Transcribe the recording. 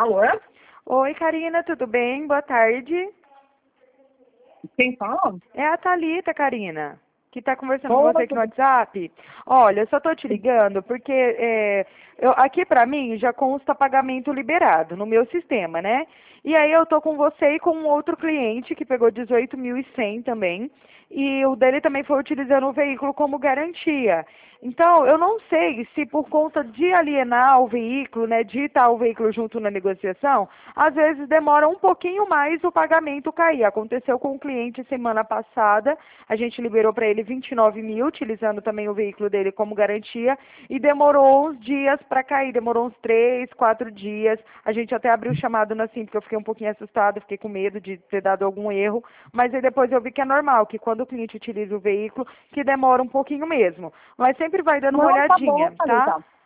Alô? Oi, Karina, tudo bem? Boa tarde. Quem fala? É a Thalita, Karina, que está conversando com você Oi, aqui no tudo WhatsApp. Olha, eu só estou te ligando porque aqui para mim já consta pagamento liberado no meu sistema, né? E aí eu tô com você e com um outro cliente que pegou 18.100 também. E o dele também foi utilizando o veículo como garantia. Então, eu não sei se por conta de alienar o veículo, né, de estar o veículo junto na negociação, às vezes demora um pouquinho mais o pagamento cair. Aconteceu com um cliente semana passada, a gente liberou para ele 29 mil, utilizando também o veículo dele como garantia, e demorou uns dias para cair, demorou uns 3, 4 dias. A gente até abriu o chamado na Sim, porque eu fiquei um pouquinho assustada, fiquei com medo de ter dado algum erro, mas aí depois eu vi que é normal, que quando o cliente utiliza o veículo, que demora um pouquinho mesmo. Mas sempre vai dando uma Não, tá bom, olhadinha, tá? Thalita.